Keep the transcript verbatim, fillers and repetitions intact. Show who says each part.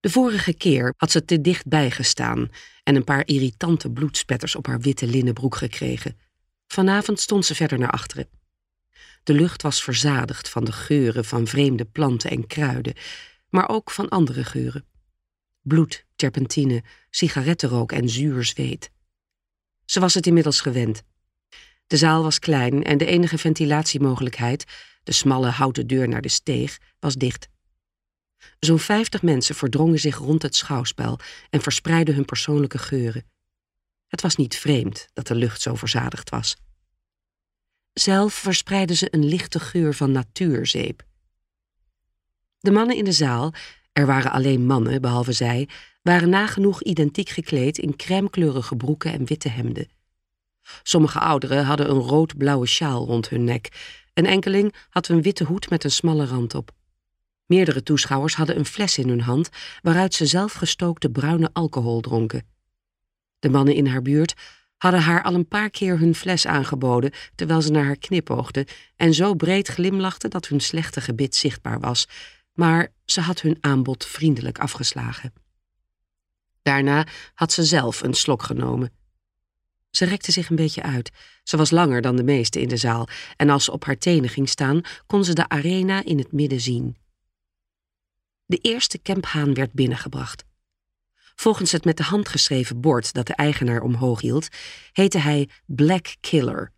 Speaker 1: De vorige keer had ze te dichtbij gestaan en een paar irritante bloedspetters op haar witte linnen broek gekregen. Vanavond stond ze verder naar achteren. De lucht was verzadigd van de geuren van vreemde planten en kruiden, maar ook van andere geuren. Bloed, terpentine, sigarettenrook en zuur zweet. Ze was het inmiddels gewend. De zaal was klein en de enige ventilatiemogelijkheid, de smalle houten deur naar de steeg, was dicht. Zo'n vijftig mensen verdrongen zich rond het schouwspel en verspreidden hun persoonlijke geuren. Het was niet vreemd dat de lucht zo verzadigd was. Zelf verspreidden ze een lichte geur van natuurzeep. De mannen in de zaal, er waren alleen mannen behalve zij, waren nagenoeg identiek gekleed in crèmekleurige broeken en witte hemden. Sommige ouderen hadden een rood-blauwe sjaal rond hun nek. Een enkeling had een witte hoed met een smalle rand op. Meerdere toeschouwers hadden een fles in hun hand, waaruit ze zelf gestookte bruine alcohol dronken. De mannen in haar buurt hadden haar al een paar keer hun fles aangeboden, terwijl ze naar haar knipoogden en zo breed glimlachten dat hun slechte gebit zichtbaar was, maar ze had hun aanbod vriendelijk afgeslagen. Daarna had ze zelf een slok genomen. Ze rekte zich een beetje uit. Ze was langer dan de meesten in de zaal en als ze op haar tenen ging staan, kon ze de arena in het midden zien. De eerste kemphaan werd binnengebracht. Volgens het met de hand geschreven bord dat de eigenaar omhoog hield, heette hij Black Killer